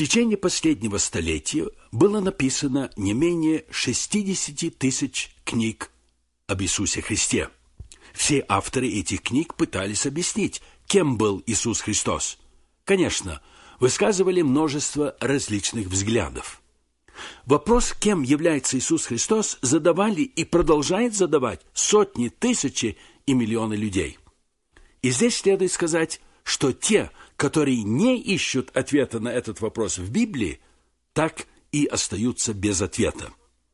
течение последнего столетия было написано не менее 60 тысяч книг об Иисусе Христе. Все авторы этих книг пытались объяснить, кем был Иисус Христос. Конечно, высказывали множество различных взглядов. Вопрос, кем является Иисус Христос, задавали и продолжают задавать сотни, тысячи и миллионы людей. И здесь следует сказать, что те, которые не ищут ответа на этот вопрос в Библии, так и остаются без ответа.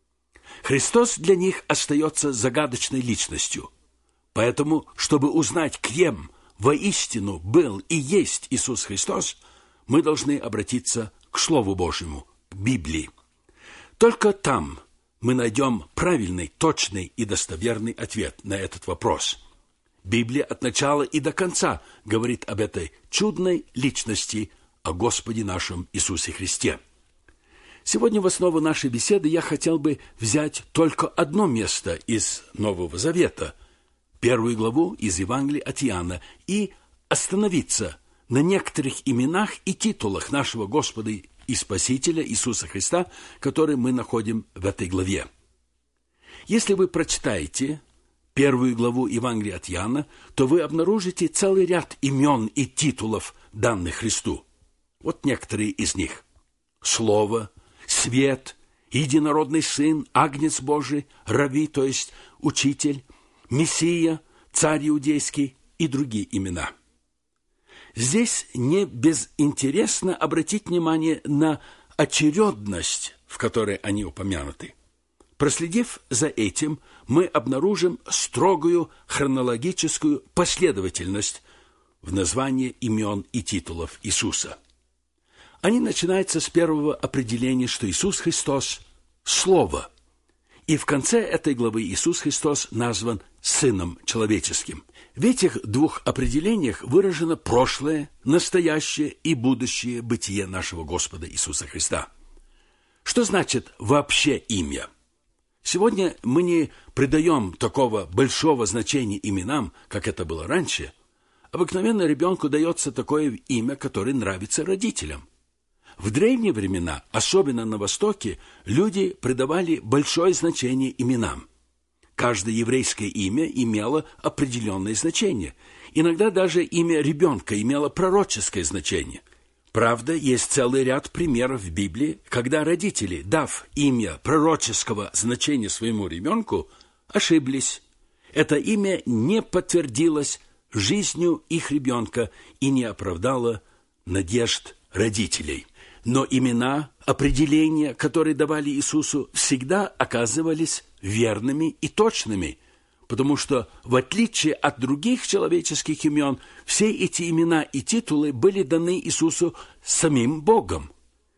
Христос для них остается загадочной личностью. Поэтому, чтобы узнать, кем воистину был и есть Иисус Христос, мы должны обратиться к Слову Божьему, к Библии. Только там мы найдем правильный, точный и достоверный ответ на этот вопрос. Библия от начала и до конца говорит об этой чудной личности, о Господе нашем Иисусе Христе. Сегодня в основу нашей беседы я хотел бы взять только одно место из Нового Завета, 1 главу из Евангелия от Иоанна, и остановиться на некоторых именах и титулах нашего Господа и Спасителя Иисуса Христа, которые мы находим в этой главе. Если вы прочитаете 1 главу Евангелия от Иоанна, то вы обнаружите целый ряд имен и титулов, данных Христу. Вот некоторые из них. Слово, Свет, Единородный Сын, Агнец Божий, Рави, то есть Учитель, Мессия, Царь Иудейский и другие имена. Здесь не безинтересно обратить внимание на очередность, в которой они упомянуты. Проследив за этим, мы обнаружим строгую хронологическую последовательность в названии имен и титулов Иисуса. Они начинаются с первого определения, что Иисус Христос – Слово. И в конце этой главы Иисус Христос назван Сыном Человеческим. В этих двух определениях выражено прошлое, настоящее и будущее бытие нашего Господа Иисуса Христа. Что значит вообще имя? Сегодня мы не придаем такого большого значения именам, как это было раньше. Обыкновенно ребенку дается такое имя, которое нравится родителям. В древние времена, особенно на Востоке, люди придавали большое значение именам. Каждое еврейское имя имело определенное значение. Иногда даже имя ребенка имело пророческое значение. Правда, есть целый ряд примеров в Библии, когда родители, дав имя пророческого значения своему ребенку, ошиблись. Это имя не подтвердилось жизнью их ребенка и не оправдало надежд родителей. Но имена, определения, которые давали Иисусу, всегда оказывались верными и точными, потому что, в отличие от других человеческих имен, все эти имена и титулы были даны Иисусу самим Богом.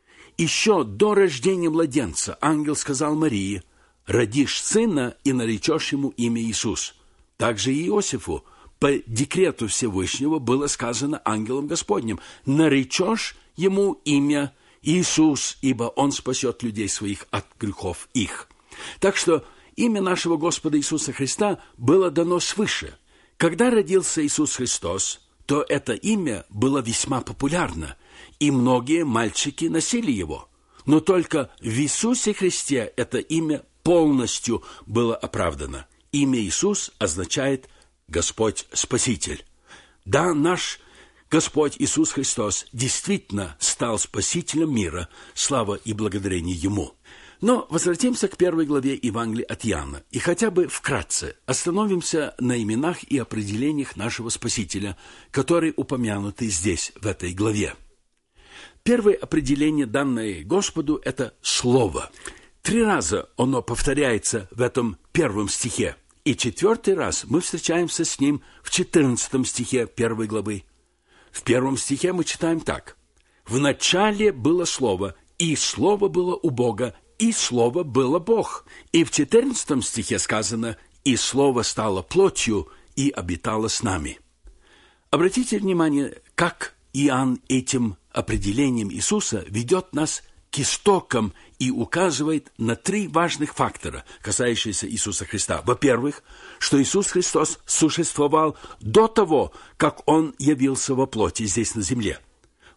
Еще до рождения младенца ангел сказал Марии: «Родишь сына и наречешь ему имя Иисус». Также и Иосифу по декрету Всевышнего было сказано ангелом Господним: «Наречешь ему имя Иисус, ибо он спасет людей своих от грехов их». Так что имя нашего Господа Иисуса Христа было дано свыше. Когда родился Иисус Христос, то это имя было весьма популярно, и многие мальчики носили его. Но только в Иисусе Христе это имя полностью было оправдано. Имя Иисус означает «Господь Спаситель». Да, наш Господь Иисус Христос действительно стал Спасителем мира, слава и благодарение Ему. Но возвратимся к 1 главе Евангелия от Иоанна и хотя бы вкратце остановимся на именах и определениях нашего Спасителя, которые упомянуты здесь, в этой главе. Первое определение, данное Господу, – это Слово. 3 раза оно повторяется в этом 1 стихе, и 4 раз мы встречаемся с ним в 14 стихе 1 главы. В 1 стихе мы читаем так: «В начале было Слово, и Слово было у Бога, и Слово было Бог». И в 14 стихе сказано: «И Слово стало плотью и обитало с нами». Обратите внимание, как Иоанн этим определением Иисуса ведет нас к истокам и указывает на 3 важных фактора, касающиеся Иисуса Христа. Во-первых, что Иисус Христос существовал до того, как Он явился во плоти здесь на земле.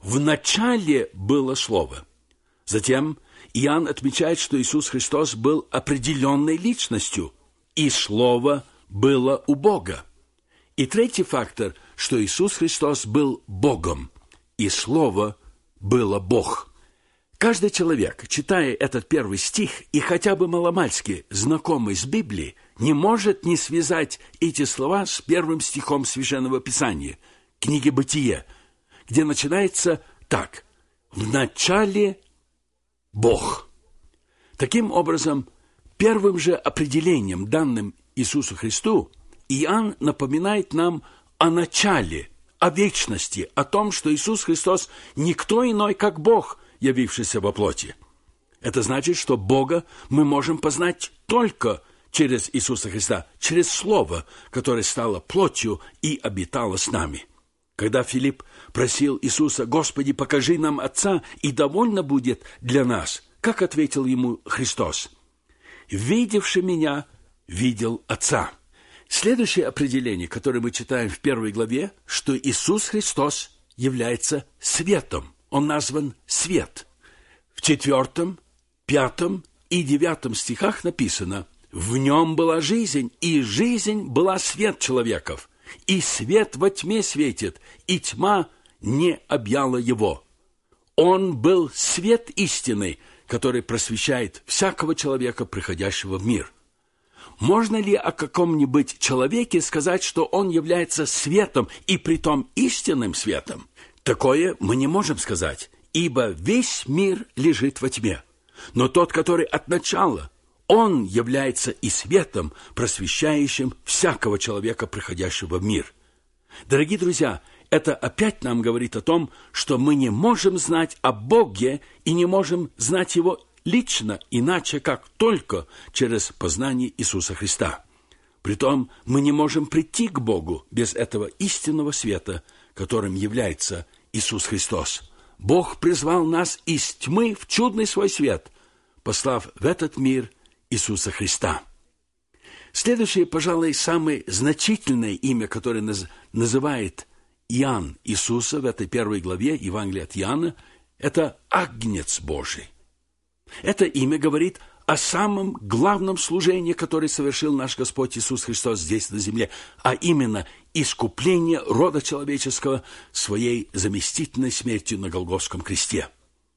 В начале было Слово. Затем Иоанн отмечает, что Иисус Христос был определенной личностью, и Слово было у Бога. И третий фактор, что Иисус Христос был Богом, и Слово было Бог. Каждый человек, читая этот первый стих и хотя бы маломальски знакомый с Библией, не может не связать эти слова с первым стихом Священного Писания, книги «Бытие», где начинается так: «В начале Бог». Таким образом, первым же определением, данным Иисусу Христу, Иоанн напоминает нам о начале, о вечности, о том, что Иисус Христос никто иной, как Бог, явившийся во плоти. Это значит, что Бога мы можем познать только через Иисуса Христа, через Слово, которое стало плотью и обитало с нами. Когда Филипп просил Иисуса: «Господи, покажи нам Отца, и довольно будет для нас», как ответил ему Христос: «Видевший меня, видел Отца». Следующее определение, которое мы читаем в 1 главе, что Иисус Христос является светом. Он назван свет. В 4, 5 и 9 стихах написано: «В нем была жизнь, и жизнь была свет человеков, и свет во тьме светит, и тьма не объяла его. Он был свет истины, который просвещает всякого человека, приходящего в мир». Можно ли о каком-нибудь человеке сказать, что он является светом, и притом истинным светом? Такое мы не можем сказать, ибо весь мир лежит во тьме. Но тот, который от начала, он является и светом, просвещающим всякого человека, приходящего в мир. Дорогие друзья, это опять нам говорит о том, что мы не можем знать о Боге и не можем знать Его лично, иначе как только через познание Иисуса Христа. Притом мы не можем прийти к Богу без этого истинного света, которым является Иисус Христос. Бог призвал нас из тьмы в чудный свой свет, послав в этот мир Иисуса Христа. Следующее, пожалуй, самое значительное имя, которое называет Иоанн Иисуса в этой 1 главе Евангелия от Иоанна, это Агнец Божий. Это имя говорит о самом главном служении, которое совершил наш Господь Иисус Христос здесь на земле, а именно искупление рода человеческого своей заместительной смертью на Голгофском кресте.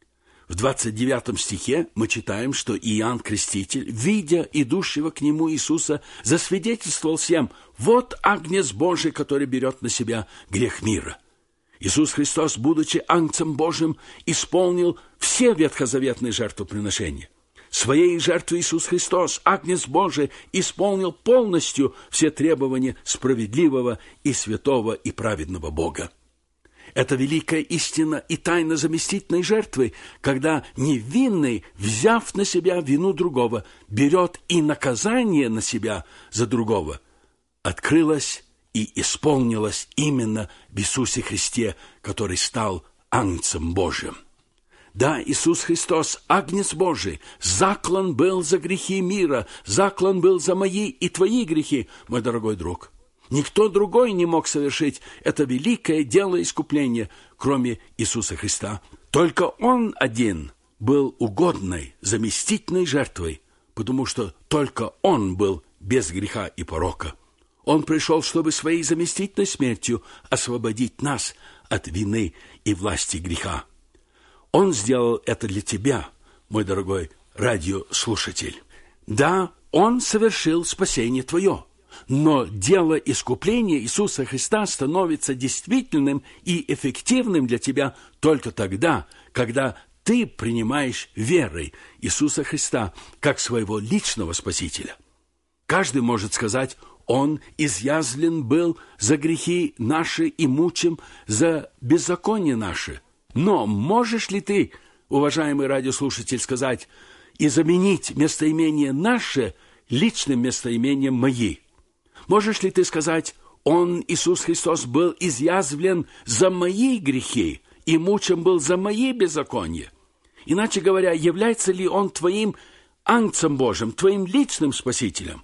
В 29 стихе мы читаем, что Иоанн Креститель, видя идущего к нему Иисуса, засвидетельствовал всем: «Вот Агнец Божий, который берет на себя грех мира». Иисус Христос, будучи Агнцем Божьим, исполнил все ветхозаветные жертвоприношения. Своей жертвой Иисус Христос, Агнец Божий, исполнил полностью все требования справедливого и святого и праведного Бога. Это великая истина и тайна заместительной жертвы, когда невинный, взяв на себя вину другого, берет и наказание на себя за другого, открылась и исполнилась именно в Иисусе Христе, который стал Агнцем Божьим. Да, Иисус Христос, Агнец Божий, заклан был за грехи мира, заклан был за мои и твои грехи, мой дорогой друг. Никто другой не мог совершить это великое дело искупления, кроме Иисуса Христа. Только Он один был угодной, заместительной жертвой, потому что только Он был без греха и порока. Он пришел, чтобы своей заместительной смертью освободить нас от вины и власти греха. Он сделал это для тебя, мой дорогой радиослушатель. Да, Он совершил спасение твое, но дело искупления Иисуса Христа становится действительным и эффективным для тебя только тогда, когда ты принимаешь верой Иисуса Христа как своего личного Спасителя. Каждый может сказать: Он изъязвлен был за грехи наши и мучим за беззаконие наши. Но можешь ли ты, уважаемый радиослушатель, сказать и заменить местоимение «наше» личным местоимением «мои»? Можешь ли ты сказать: Он, Иисус Христос, был изъязвлен за мои грехи и мучим был за мои беззакония? Иначе говоря, является ли Он твоим Агнцем Божьим, твоим личным Спасителем?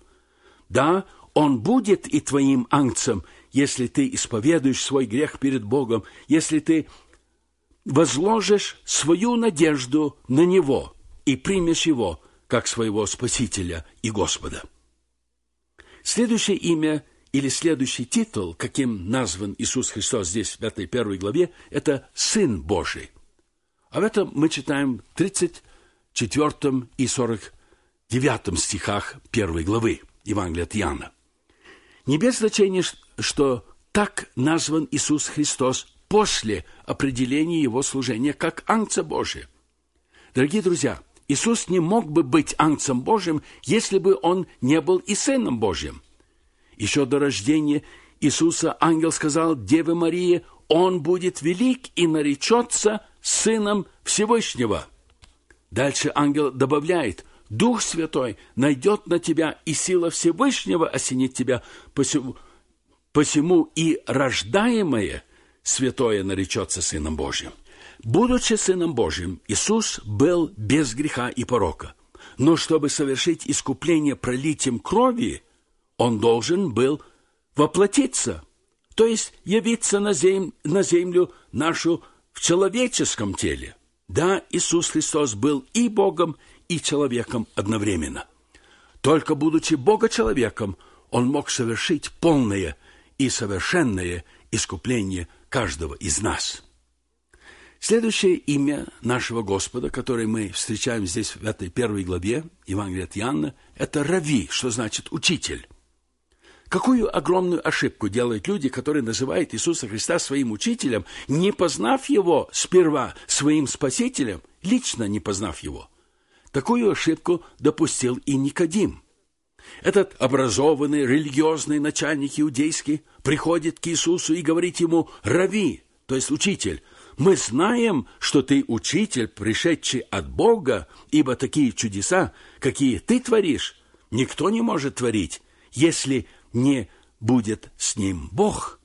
Да, Он будет и твоим Агнцем, если ты исповедуешь свой грех перед Богом, если ты возложишь свою надежду на Него и примешь Его как своего Спасителя и Господа. Следующее имя или следующий титул, каким назван Иисус Христос здесь, в этой 1 главе, это Сын Божий. Об этом мы читаем в 34 и 49 стихах 1 главы Евангелия от Иоанна. Не без значения, что так назван Иисус Христос после определения Его служения как Агнца Божия. Дорогие друзья, Иисус не мог бы быть Агнцем Божьим, если бы Он не был и Сыном Божьим. Еще до рождения Иисуса ангел сказал Деве Марии: «Он будет велик и наречется Сыном Всевышнего». Дальше ангел добавляет: «Дух Святой найдет на тебя, и сила Всевышнего осенит тебя, посему и рождаемое святое наречется Сыном Божьим». Будучи Сыном Божьим, Иисус был без греха и порока. Но чтобы совершить искупление пролитием крови, Он должен был воплотиться, то есть явиться на землю нашу в человеческом теле. Да, Иисус Христос был и Богом, и человеком одновременно. Только будучи Бога-человеком, Он мог совершить полное и совершенное искупление каждого из нас. Следующее имя нашего Господа, которое мы встречаем здесь в этой 1 главе Евангелия от Иоанна, это Рави, что значит «учитель». Какую огромную ошибку делают люди, которые называют Иисуса Христа своим учителем, не познав Его сперва своим Спасителем, лично не познав Его. Такую ошибку допустил и Никодим. Этот образованный, религиозный начальник иудейский приходит к Иисусу и говорит Ему: «Рави», то есть «учитель, мы знаем, что ты учитель, пришедший от Бога, ибо такие чудеса, какие ты творишь, никто не может творить, если не будет с ним Бог».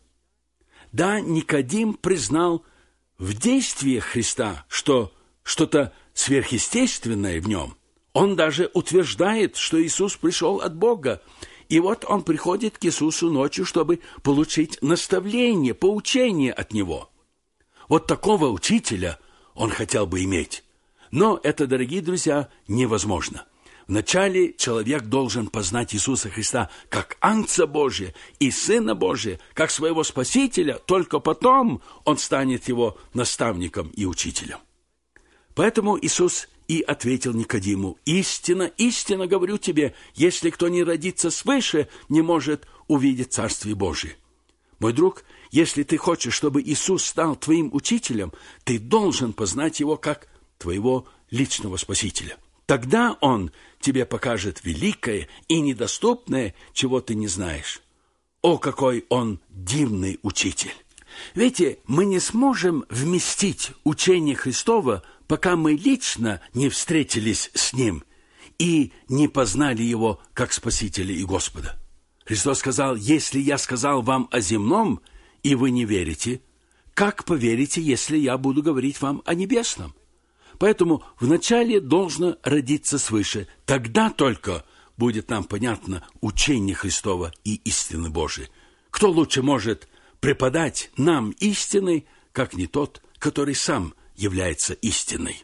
Да, Никодим признал в действиях Христа, что что-то сверхъестественное в нем. Он даже утверждает, что Иисус пришел от Бога. И вот он приходит к Иисусу ночью, чтобы получить наставление, поучение от Него. Вот такого учителя он хотел бы иметь. Но это, дорогие друзья, невозможно. Вначале человек должен познать Иисуса Христа как Агнца Божия и Сына Божия, как своего Спасителя, только потом он станет его наставником и учителем. Поэтому Иисус и ответил Никодиму: «Истинно, истинно говорю тебе, если кто не родится свыше, не может увидеть Царствие Божие». Мой друг, если ты хочешь, чтобы Иисус стал твоим учителем, ты должен познать Его как твоего личного Спасителя. Тогда Он тебе покажет великое и недоступное, чего ты не знаешь. О, какой Он дивный учитель! Видите, мы не сможем вместить учение Христово, пока мы лично не встретились с Ним и не познали Его как Спасителя и Господа. Христос сказал: «Если я сказал вам о земном, и вы не верите, как поверите, если я буду говорить вам о небесном?» Поэтому вначале должно родиться свыше. Тогда только будет нам понятно учение Христово и истины Божии. Кто лучше может преподать нам истины, как не тот, который сам является истиной?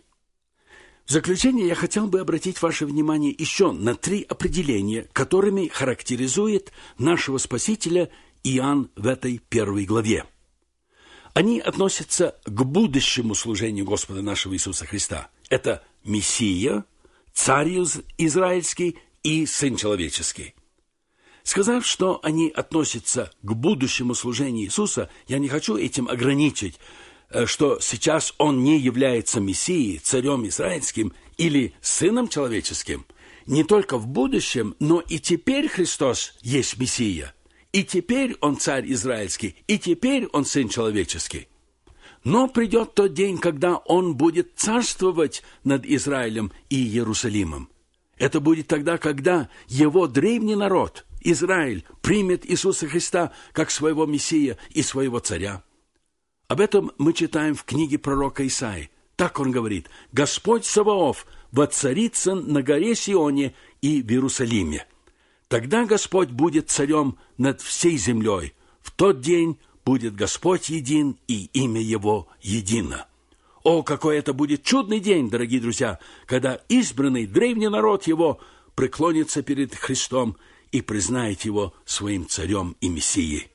В заключение я хотел бы обратить ваше внимание еще на 3 определения, которыми характеризует нашего Спасителя Иоанн в этой 1 главе. Они относятся к будущему служению Господа нашего Иисуса Христа. Это Мессия, Царь Израильский и Сын Человеческий. Сказав, что они относятся к будущему служению Иисуса, я не хочу этим ограничить, что сейчас Он не является Мессией, Царем Израильским или Сыном Человеческим. Не только в будущем, но и теперь Христос есть Мессия. И теперь Он Царь Израильский, и теперь Он Сын Человеческий. Но придет тот день, когда Он будет царствовать над Израилем и Иерусалимом. Это будет тогда, когда Его древний народ, Израиль, примет Иисуса Христа как своего Мессия и своего Царя. Об этом мы читаем в книге пророка Исаии. Так он говорит: «Господь Саваоф воцарится на горе Сионе и в Иерусалиме. Тогда Господь будет царем над всей землей. В тот день будет Господь един, и имя Его едино. О, какой это будет чудный день, дорогие друзья, когда избранный древний народ его преклонится перед Христом и признает его своим царем и мессией.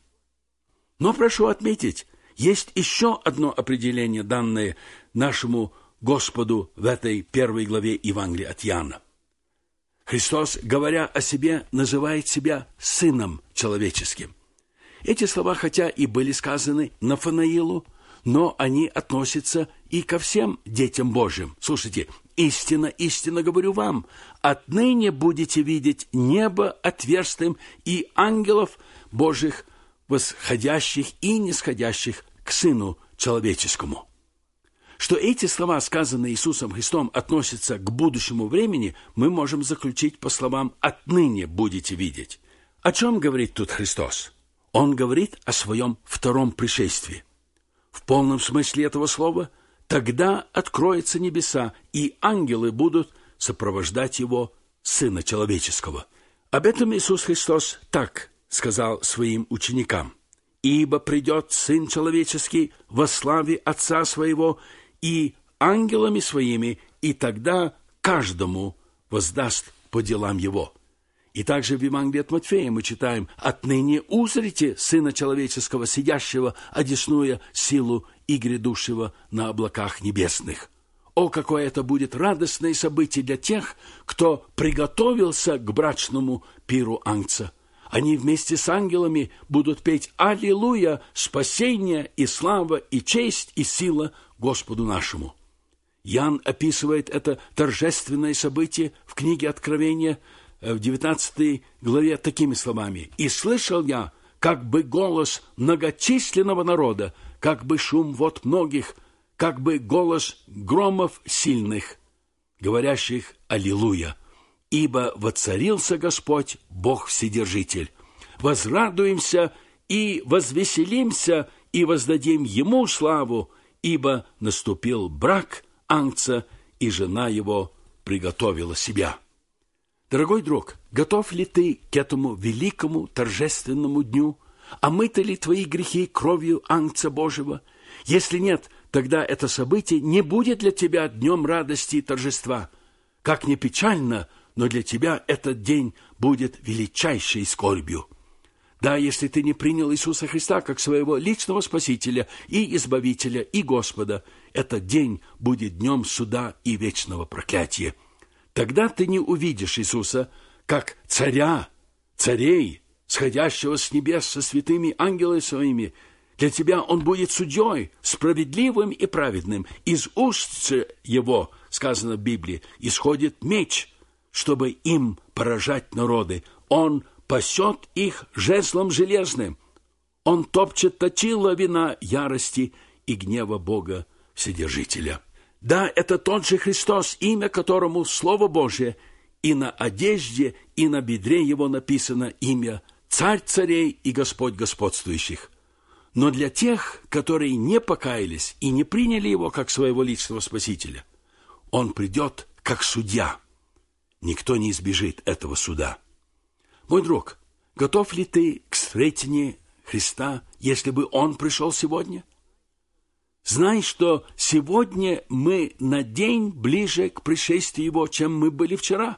Но прошу отметить, есть еще одно определение, данное нашему Господу в этой первой главе Евангелия от Иоанна. Христос, говоря о себе, называет себя Сыном Человеческим. Эти слова, хотя и были сказаны Нафанаилу, но они относятся и ко всем детям Божьим. Слушайте, истинно, истинно говорю вам, отныне будете видеть небо отверстым и ангелов Божьих, восходящих и нисходящих к Сыну Человеческому. Что эти слова, сказанные Иисусом Христом, относятся к будущему времени, мы можем заключить по словам «отныне будете видеть». О чем говорит тут Христос? Он говорит о своем втором пришествии. В полном смысле этого слова тогда откроются небеса, и ангелы будут сопровождать его, Сына Человеческого. Об этом Иисус Христос так сказал своим ученикам: «Ибо придет Сын Человеческий во славе Отца Своего и ангелами Своими, и тогда каждому воздаст по делам Его». И также в Евангелии от Матфея мы читаем: «Отныне узрите Сына Человеческого, сидящего, одесную силу и грядущего на облаках небесных». О, какое это будет радостное событие для тех, кто приготовился к брачному пиру Агнца. Они вместе с ангелами будут петь «Аллилуйя! Спасение и слава, и честь, и сила Господу нашему». Иоанн описывает это торжественное событие в книге Откровения в 19 главе такими словами: «И слышал я, как бы голос многочисленного народа, как бы шум вод многих, как бы голос громов сильных, говорящих Аллилуйя! Ибо воцарился Господь, Бог Вседержитель. Возрадуемся и возвеселимся, и воздадим Ему славу, ибо наступил брак Агнца, и жена его приготовила себя». Дорогой друг, готов ли ты к этому великому торжественному дню? Омыты ли твои грехи кровью Агнца Божьего? Если нет, тогда это событие не будет для тебя днем радости и торжества. Как ни печально, но для тебя этот день будет величайшей скорбью. Да, если ты не принял Иисуса Христа как своего личного Спасителя и Избавителя и Господа, этот день будет днем суда и вечного проклятия. Тогда ты не увидишь Иисуса как царя, царей, сходящего с небес со святыми ангелами своими. Для тебя он будет судьей, справедливым и праведным. Из уст его, сказано в Библии, исходит меч, чтобы им поражать народы. Он пасет их жезлом железным. Он топчет точила вина ярости и гнева Бога Вседержителя. Да, это тот же Христос, имя которому Слово Божие, и на одежде, и на бедре его написано имя Царь царей и Господь господствующих. Но для тех, которые не покаялись и не приняли его как своего личного Спасителя, он придет как судья. Никто не избежит этого суда. Мой друг, готов ли ты к встретению Христа, если бы он пришел сегодня? Знай, что сегодня мы на день ближе к пришествию его, чем мы были вчера.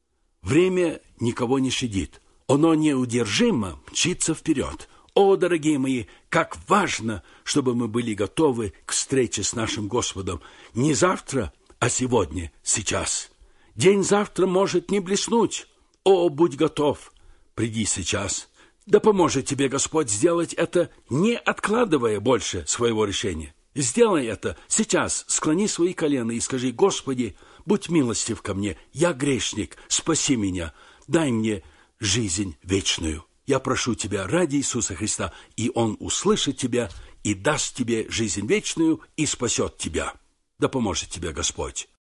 Время никого не щадит. Оно неудержимо мчится вперед. О, дорогие мои, как важно, чтобы мы были готовы к встрече с нашим Господом. Не завтра, а сегодня, сейчас. День завтра может не блеснуть. О, будь готов, приди сейчас. Да поможет тебе Господь сделать это, не откладывая больше своего решения. Сделай это сейчас, склони свои колена и скажи: «Господи, будь милостив ко мне, я грешник, спаси меня, дай мне жизнь вечную». Я прошу тебя ради Иисуса Христа, и Он услышит тебя и даст тебе жизнь вечную и спасет тебя. Да поможет тебе Господь.